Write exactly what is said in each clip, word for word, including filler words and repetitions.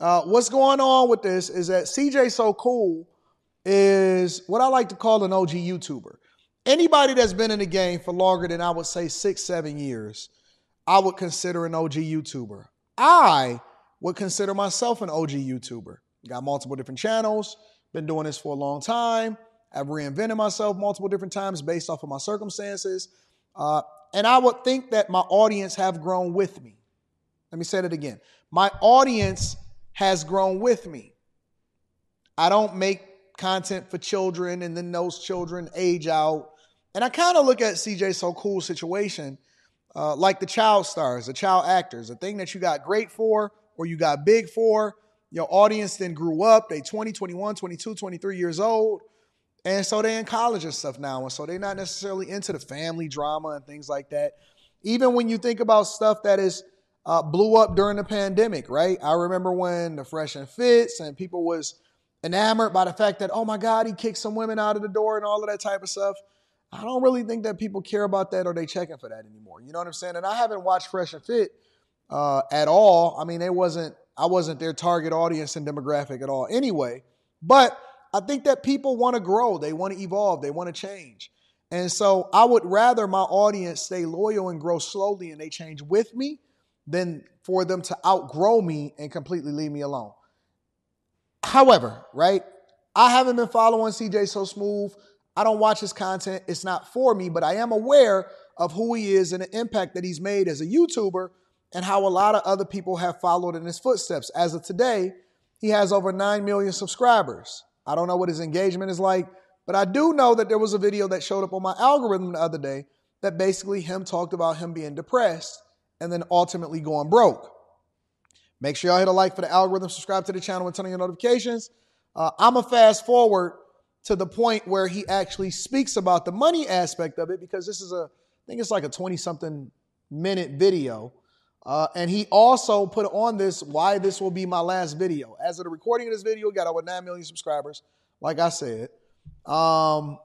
Uh, what's going on with this is that C J So Cool is what I like to call an O G YouTuber. Anybody that's been in the game for longer than I would say six, seven years, I would consider an O G YouTuber. I would consider myself an O G YouTuber. Got multiple different channels, been doing this for a long time. I've reinvented myself multiple different times based off of my circumstances. Uh, and I would think that my audience have grown with me. Let me say that again. My audience has grown with me. I don't make content for children and then those children age out. And I kind of look at C J So Cool's situation uh, like the child stars, the child actors, a thing that you got great for or you got big for. Your audience then grew up. They twenty, twenty-one, twenty-two, twenty-three years old. And so they're in college and stuff now. And so they're not necessarily into the family drama and things like that. Even when you think about stuff that is uh, blew up during the pandemic, right? I remember when the Fresh and Fits and people was enamored by the fact that, oh my God, he kicked some women out of the door and all of that type of stuff. I don't really think that people care about that or they checking for that anymore. You know what I'm saying? And I haven't watched Fresh and Fit uh, at all. I mean, it wasn't, I wasn't their target audience and demographic at all anyway. But I think that people want to grow. They want to evolve. They want to change. And so I would rather my audience stay loyal and grow slowly and they change with me than for them to outgrow me and completely leave me alone. However, right, I haven't been following C J So Smooth. I don't watch his content. It's not for me, but I am aware of who he is and the impact that he's made as a YouTuber and how a lot of other people have followed in his footsteps. As of today, he has over nine million subscribers. I don't know what his engagement is like, but I do know that there was a video that showed up on my algorithm the other day that basically him talked about him being depressed and then ultimately going broke. Make sure y'all hit a like for the algorithm, subscribe to the channel, and turn on your notifications. Uh, I'm going to fast forward to the point where he actually speaks about the money aspect of it because this is a, I think it's like a twenty-something minute video. Uh, and he also put on this why this will be my last video. As of the recording of this video, got over nine million subscribers, like I said. Um,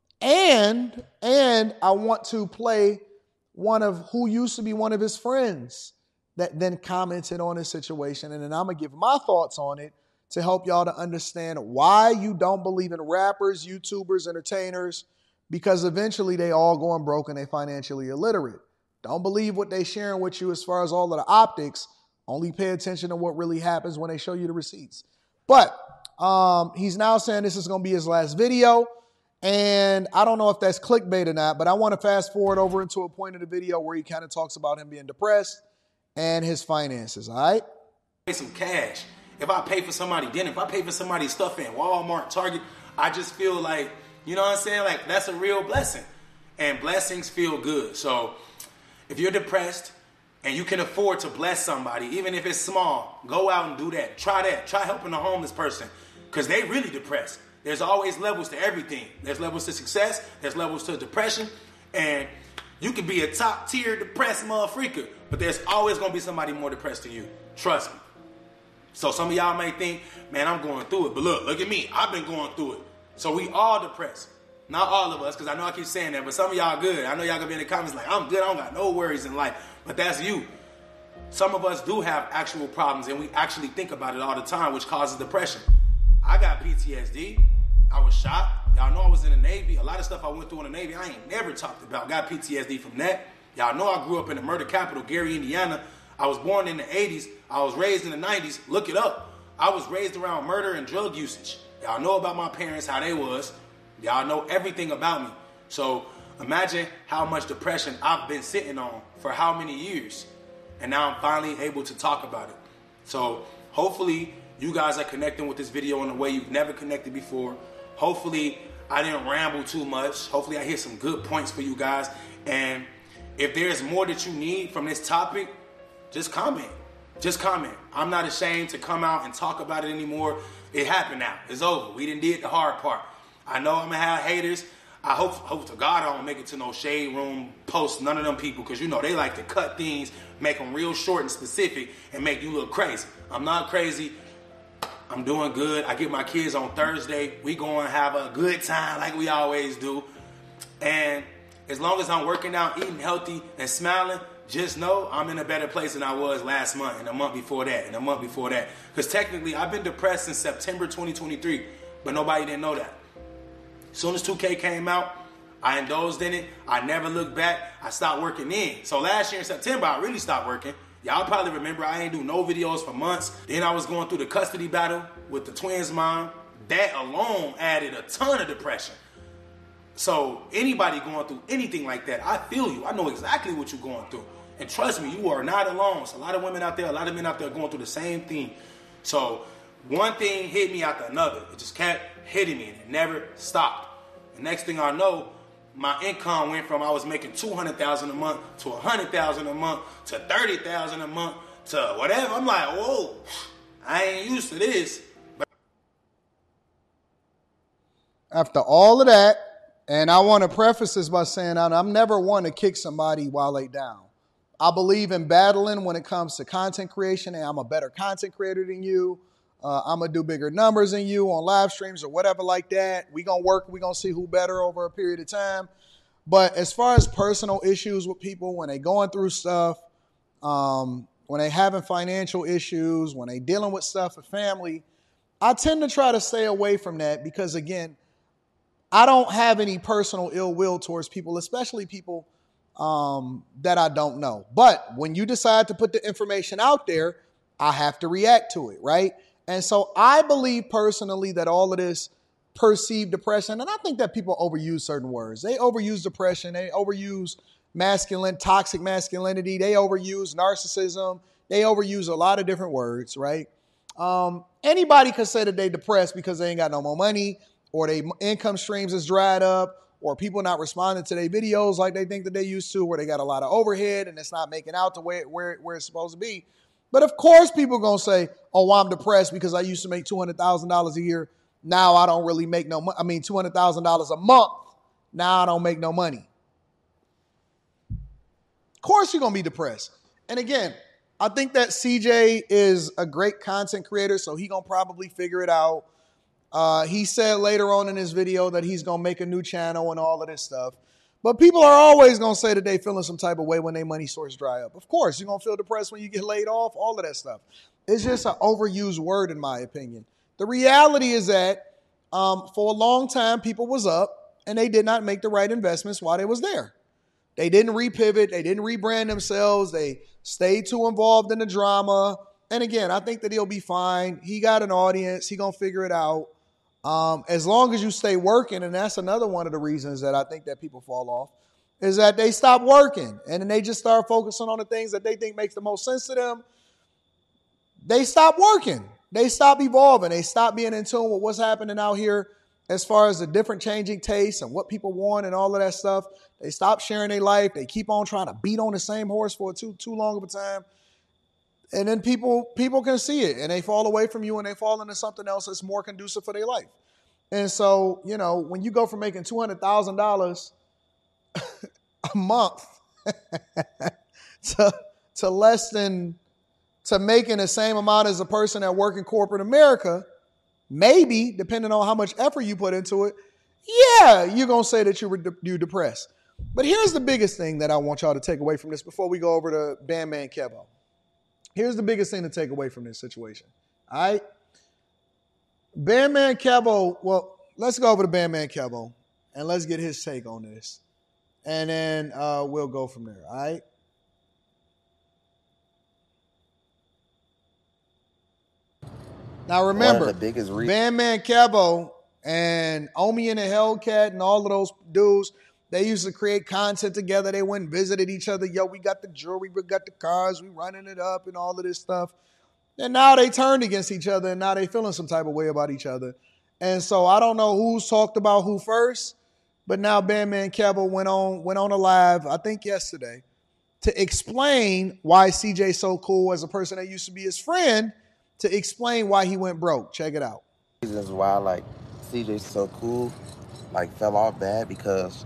and, and I want to play one of who used to be one of his friends that then commented on his situation. And then I'm going to give my thoughts on it to help y'all to understand why you don't believe in rappers, YouTubers, entertainers, because eventually they all going broke and they financially illiterate. Don't believe what they sharing with you as far as all of the optics. Only pay attention to what really happens when they show you the receipts. But um, he's now saying this is going to be his last video. And I don't know if that's clickbait or not, but I want to fast forward over into a point of the video where he kind of talks about him being depressed and his finances, all right? Pay some cash. If I pay for somebody dinner, if I pay for somebody's stuff in Walmart, Target, I just feel like, you know what I'm saying? Like, that's a real blessing. And blessings feel good. So if you're depressed and you can afford to bless somebody, even if it's small, go out and do that. Try that. Try helping a homeless person because they really depressed. There's always levels to everything. There's levels to success. There's levels to depression. And you can be a top tier depressed motherfucker, but there's always going to be somebody more depressed than you. Trust me. So some of y'all may think, man, I'm going through it. But look, look at me. I've been going through it. So we all depressed. Not all of us, because I know I keep saying that, but some of y'all good. I know y'all going to be in the comments like, I'm good. I don't got no worries in life. But that's you. Some of us do have actual problems, and we actually think about it all the time, which causes depression. I got P T S D. I was shot. Y'all know I was in the Navy. A lot of stuff I went through in the Navy, I ain't never talked about. Got P T S D from that. Y'all know I grew up in the murder capital, Gary, Indiana. I was born in the eighties. I was raised in the nineties. Look it up. I was raised around murder and drug usage. Y'all know about my parents, how they was. Y'all know everything about me. So imagine how much depression I've been sitting on for how many years. And now I'm finally able to talk about it. So hopefully you guys are connecting with this video in a way you've never connected before. Hopefully I didn't ramble too much. Hopefully I hit some good points for you guys. And if there's more that you need from this topic, just comment. Just comment. I'm not ashamed to come out and talk about it anymore. It happened now. It's over. We didn't did the hard part. I know I'm going to have haters. I hope, hope to God I don't make it to no shade room post, none of them people, because you know they like to cut things, make them real short and specific, and make you look crazy. I'm not crazy. I'm doing good. I get my kids on Thursday. We going to have a good time like we always do. And as long as I'm working out, eating healthy, and smiling, just know I'm in a better place than I was last month, and a month before that, and a month before that. Because technically, I've been depressed since September twenty twenty-three, but nobody didn't know that. As soon as two K came out, I indulged in it. I never looked back. I stopped working in. So last year in September, I really stopped working. Y'all probably remember I ain't do no videos for months. Then I was going through the custody battle with the twins' mom. That alone added a ton of depression. So anybody going through anything like that, I feel you. I know exactly what you're going through. And trust me, you are not alone. It's a lot of women out there, a lot of men out there going through the same thing. So one thing hit me after another. It just kept hitting me and it never stopped. The next thing I know, my income went from I was making two hundred thousand dollars a month to one hundred thousand dollars a month to thirty thousand dollars a month to whatever. I'm like, whoa, I ain't used to this. But after all of that, and I want to preface this by saying I'm never one to kick somebody while they down. I believe in battling when it comes to content creation, and I'm a better content creator than you. Uh, I'm going to do bigger numbers than you on live streams or whatever like that. We're going to work. We're going to see who better over a period of time. But as far as personal issues with people, when they going through stuff, um, when they having financial issues, when they dealing with stuff with family, I tend to try to stay away from that because, again, I don't have any personal ill will towards people, especially people um, that I don't know. But when you decide to put the information out there, I have to react to it, right? And so I believe personally that all of this perceived depression, and I think that people overuse certain words. They overuse depression. They overuse masculine, toxic masculinity. They overuse narcissism. They overuse a lot of different words, right? Um, anybody could say that they depressed because they ain't got no more money or their income streams is dried up or people not responding to their videos like they think that they used to, where they got a lot of overhead and it's not making out to where, where, where it's supposed to be. But of course, people are going to say, oh, I'm depressed because I used to make two hundred thousand dollars a year. Now I don't really make no money. I mean, two hundred thousand dollars a month. Now I don't make no money. Of course, you're going to be depressed. And again, I think that C J is a great content creator, so he's going to probably figure it out. Uh, he said later on in his video that he's going to make a new channel and all of this stuff. But people are always going to say that they feeling some type of way when their money source dry up. Of course, you're going to feel depressed when you get laid off, all of that stuff. It's just an overused word in my opinion. The reality is that um, for a long time, people was up and they did not make the right investments while they was there. They didn't repivot. They didn't rebrand themselves. They stayed too involved in the drama. And again, I think that he'll be fine. He got an audience. He going to figure it out. Um, as long as you stay working, and that's another one of the reasons that I think that people fall off, is that they stop working and then they just start focusing on the things that they think makes the most sense to them. They stop working. They stop evolving. They stop being in tune with what's happening out here as far as the different changing tastes and what people want and all of that stuff. They stop sharing their life. They keep on trying to beat on the same horse for too too long of a time. And then people people can see it and they fall away from you and they fall into something else that's more conducive for their life. And so, you know, when you go from making two hundred thousand dollars a month to, to less than, to making the same amount as a person that work in corporate America, maybe, depending on how much effort you put into it, yeah, you're going to say that you're, you're depressed. But here's the biggest thing that I want y'all to take away from this before we go over to Bandman Kevo. Here's the biggest thing to take away from this situation. All right. Bandman Kevo, well, let's go over to Bandman Kevo and let's get his take on this. And then uh, we'll go from there. All right. Now remember, One of the biggest re- Bandman Kevo and Omi and the Hellcat and all of those dudes, they used to create content together. They went and visited each other. Yo, we got the jewelry, we got the cars, we running it up and all of this stuff. And now they turned against each other and now they feeling some type of way about each other. And so I don't know who's talked about who first, but now Bandman Kevo went on went on a live, I think yesterday, to explain why C J so cool as a person that used to be his friend, to explain why he went broke. Check it out. Reasons why like C J so cool, like fell off bad because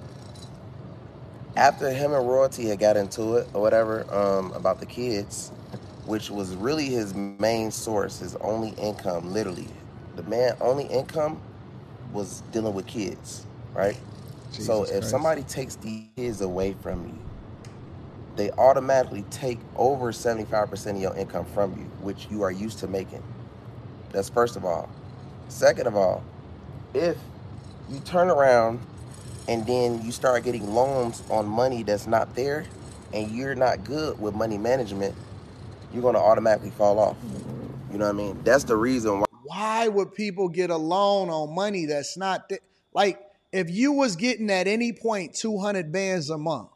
after him and Royalty had got into it or whatever um, about the kids, which was really his main source, his only income, literally. The man only income was dealing with kids, right? Jesus so if Christ. Somebody takes these kids away from you, they automatically take over seventy-five percent of your income from you, which you are used to making. That's first of all. Second of all, if you turn around and then you start getting loans on money that's not there and you're not good with money management, you're going to automatically fall off. You know what I mean? That's the reason why. Why would people get a loan on money that's not th- like if you was getting at any point two hundred bands a month?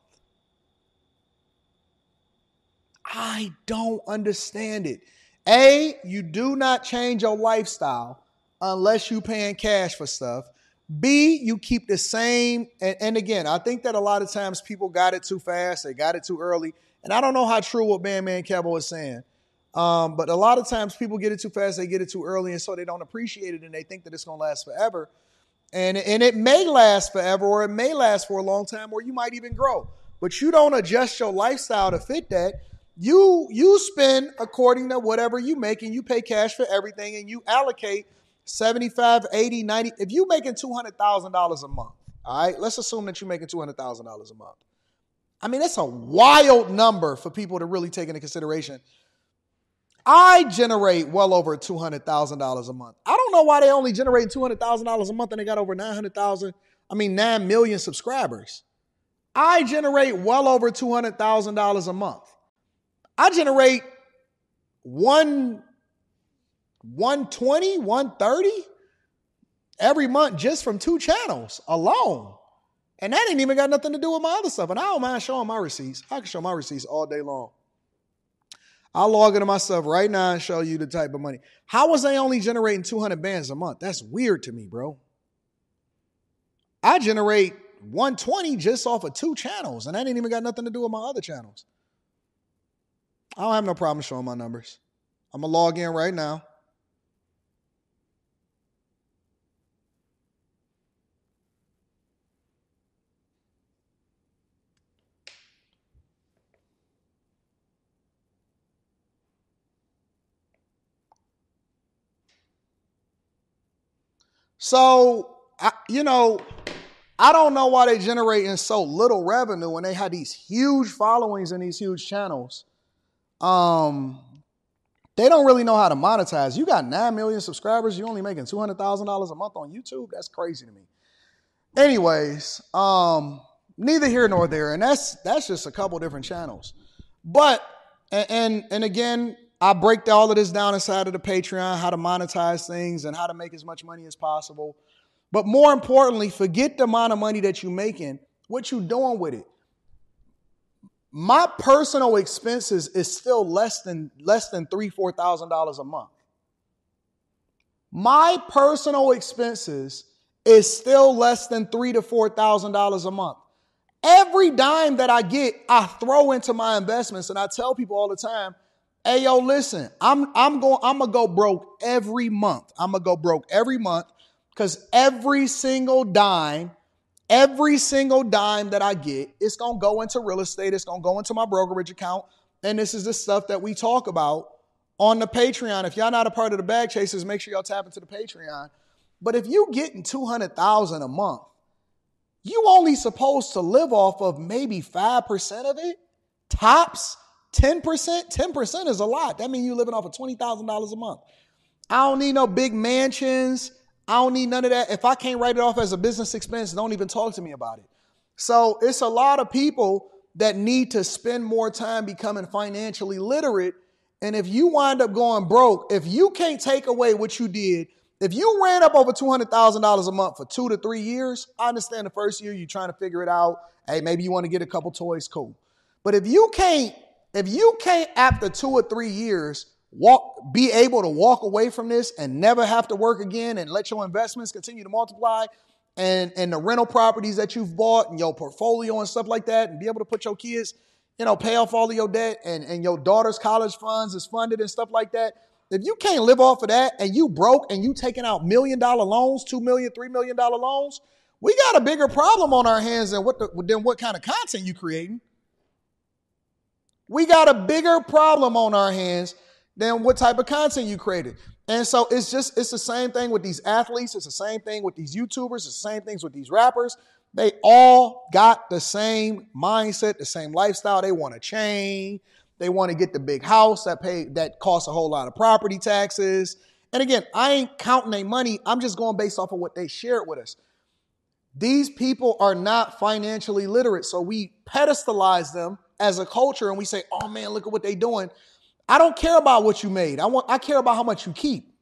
I don't understand it. A, you do not change your lifestyle unless you paying cash for stuff. B, you keep the same. And, and again, I think that a lot of times people got it too fast. They got it too early. And I don't know how true what Bandman Kevo is saying. Um, but a lot of times people get it too fast. They get it too early. And so they don't appreciate it. And they think that it's going to last forever. And, and it may last forever, or it may last for a long time, or you might even grow. But you don't adjust your lifestyle to fit that. You you spend according to whatever you make, and you pay cash for everything, and you allocate seventy-five, eighty, ninety. If you're making two hundred thousand dollars a month, all right, let's assume that you're making two hundred thousand dollars a month. I mean, that's a wild number for people to really take into consideration. I generate well over two hundred thousand dollars a month. I don't know why they only generate two hundred thousand dollars a month and they got over nine hundred thousand, I mean, nine million subscribers. I generate well over two hundred thousand dollars a month. I generate one, one twenty, one thirty every month just from two channels alone. And that ain't even got nothing to do with my other stuff. And I don't mind showing my receipts. I can show my receipts all day long. I'll log into my stuff right now and show you the type of money. How was they only generating two hundred bands a month? That's weird to me, bro. I generate one twenty just off of two channels, and that ain't even got nothing to do with my other channels. I don't have no problem showing my numbers. I'm going to log in right now. So, I, you know, I don't know why they generating so little revenue when they had these huge followings and these huge channels. Um, they don't really know how to monetize. You got nine million subscribers. You only making two hundred thousand dollars a month on YouTube. That's crazy to me. Anyways, um, neither here nor there. And that's, that's just a couple different channels. But, and, and, and again, I break all of this down inside of the Patreon, how to monetize things and how to make as much money as possible. But more importantly, forget the amount of money that you're making. What you doing with it? My personal expenses is still less than less than three, four thousand dollars a month. My personal expenses is still less than three to four thousand dollars a month. Every dime that I get, I throw into my investments, and I tell people all the time, hey, yo, listen, I'm I'm going I'm gonna go broke every month. I'm gonna go broke every month because every single dime, every single dime that I get, it's gonna go into real estate. It's gonna go into my brokerage account, and this is the stuff that we talk about on the Patreon. If y'all not a part of the Bag Chasers, make sure y'all tap into the Patreon. But if you getting two hundred thousand dollars a month, you only supposed to live off of maybe five percent of it, tops. ten percent, ten percent is a lot. That means you're living off of twenty thousand dollars a month. I don't need no big mansions. I don't need none of that. If I can't write it off as a business expense, don't even talk to me about it. So it's a lot of people that need to spend more time becoming financially literate. And if you wind up going broke, if you can't take away what you did, if you ran up over two hundred thousand dollars a month for two to three years, I understand the first year you're trying to figure it out. Hey, maybe you want to get a couple toys, cool. But if you can't, If you can't, after two or three years, walk, be able to walk away from this and never have to work again and let your investments continue to multiply and, and the rental properties that you've bought and your portfolio and stuff like that and be able to put your kids, you know, pay off all of your debt and, and your daughter's college funds is funded and stuff like that. If you can't live off of that and you broke and you taking out million dollar loans, two million, three million dollar loans, we got a bigger problem on our hands than what the, than what kind of content you creating. We got a bigger problem on our hands than what type of content you created. And so it's just, it's the same thing with these athletes. It's the same thing with these YouTubers. It's the same things with these rappers. They all got the same mindset, the same lifestyle. They want a chain. They want to get the big house that pay that costs a whole lot of property taxes. And again, I ain't counting their money. I'm just going based off of what they shared with us. These people are not financially literate. So we pedestalize them as a culture and we say, oh man, look at what they're doing. I don't care about what you made. I want, I care about how much you keep.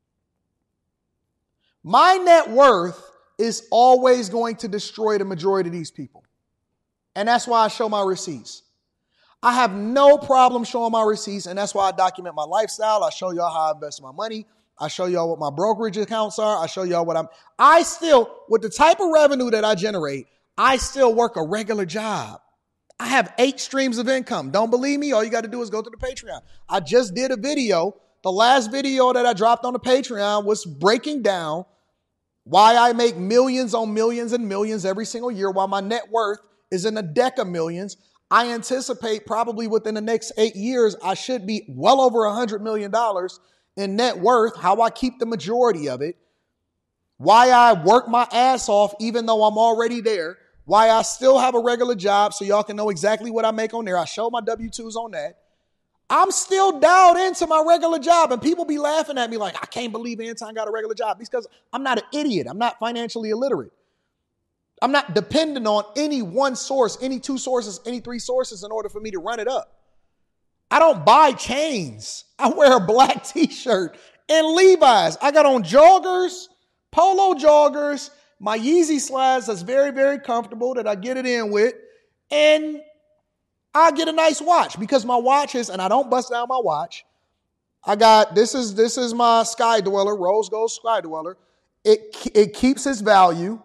My net worth is always going to destroy the majority of these people. And that's why I show my receipts. I have no problem showing my receipts, and that's why I document my lifestyle. I show y'all how I invest my money. I show y'all what my brokerage accounts are. I show y'all what I'm, I still, with the type of revenue that I generate, I still work a regular job. I have eight streams of income. Don't believe me? All you got to do is go to the Patreon. I just did a video. The last video that I dropped on the Patreon was breaking down why I make millions on millions and millions every single year while my net worth is in the deca millions. I anticipate probably within the next eight years, I should be well over one hundred million dollars in net worth, how I keep the majority of it, why I work my ass off even though I'm already there, why I still have a regular job so y'all can know exactly what I make on there. I show my W two's on that. I'm still dialed into my regular job, and people be laughing at me like, I can't believe Anton got a regular job, because I'm not an idiot. I'm not financially illiterate. I'm not dependent on any one source, any two sources, any three sources in order for me to run it up. I don't buy chains. I wear a black t-shirt and Levi's. I got on joggers, polo joggers, my Yeezy slides that's very, very comfortable that I get it in with, and I get a nice watch because my watch is, and I don't bust down my watch. I got, this is this is my Sky Dweller, Rose Gold Sky Dweller. It, it keeps its value.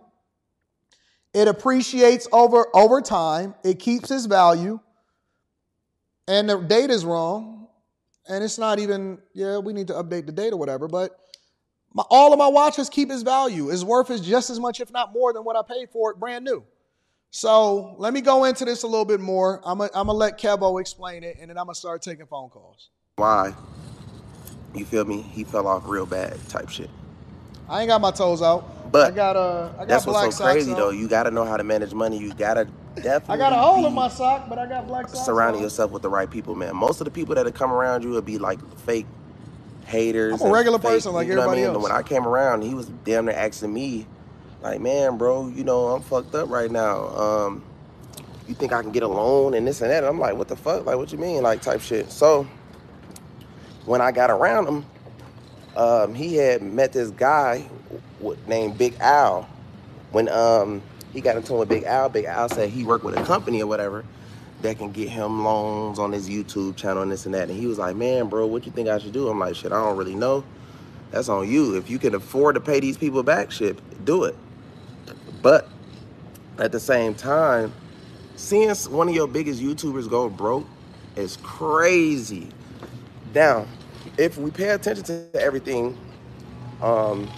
It appreciates over, over time. It keeps its value. And the date is wrong. And it's not even, yeah, we need to update the date or whatever. But my, all of my watches keep its value. It's worth is just as much, if not more, than what I paid for it brand new. So let me go into this a little bit more. I'm going to let Kevo explain it, and then I'm going to start taking phone calls. Why? You feel me? He fell off real bad type shit. I ain't got my toes out. But I got, uh, I got that's black what's so crazy, socks though. out. You got to know how to manage money. You got to definitely I got a hole be in my sock, but I got black socks surrounding on. yourself with the right people, man. Most of the people that come around you will be like fake haters. I'm a regular fake, person like you know everybody what I mean? else. When I came around, he was damn near asking me, like, man, bro, you know, I'm fucked up right now. Um, you think I can get a loan and this and that? And I'm like, what the fuck? Like, what you mean? Like, type shit. So when I got around him, um, he had met this guy named Big Al. When um, he got into it with Big Al, Big Al said he worked with a company or whatever that can get him loans on his YouTube channel and this and that. And he was like, man, bro, what you think I should do? I'm like, shit, I don't really know. That's on you. If you can afford to pay these people back, shit, do it. But at the same time, seeing one of your biggest YouTubers go broke is crazy. Now, if we pay attention to everything, um,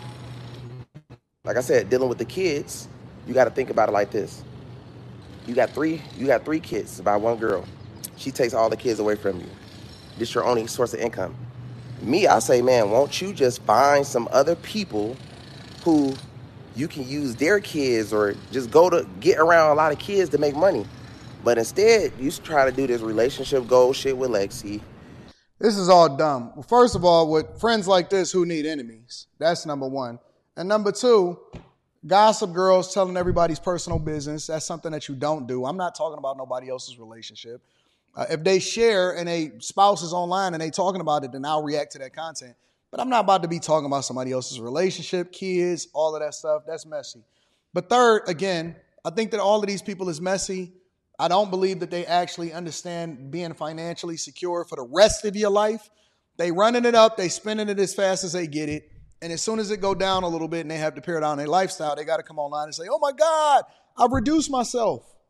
like I said, dealing with the kids, you got to think about it like this. You got three, you got three kids by one girl. She takes all the kids away from you. This is your only source of income. Me, I say, man, won't you just find some other people who you can use their kids, or just go to get around a lot of kids to make money. But instead, you try to do this relationship goal shit with Lexi. This is all dumb. Well, first of all, with friends like this, who need enemies? That's number one. And number two, gossip girls telling everybody's personal business. That's something that you don't do. I'm not talking about nobody else's relationship. Uh, if they share and a spouse is online and they talking about it, then I'll react to that content. But I'm not about to be talking about somebody else's relationship, kids, all of that stuff. That's messy. But third, again, I think that all of these people is messy. I don't believe that they actually understand being financially secure for the rest of your life. They running it up. They spending it as fast as they get it. And as soon as it go down a little bit and they have to pare down their lifestyle, they got to come online and say, oh my God, I've reduced myself.